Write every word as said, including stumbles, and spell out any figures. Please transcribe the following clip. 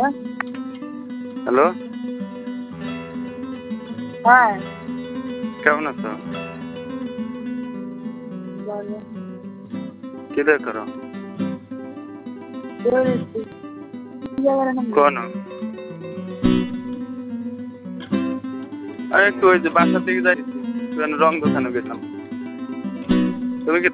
Hello, হ্যাঁ কেমন আছো? বলো। কি দেখ করো? বেরোচ্ছি। কি জায়গার নাম? কোন? আমি একটু ওই যে বাসার দিকে যাইছি, রং দোকানে গেলাম। তুমি কি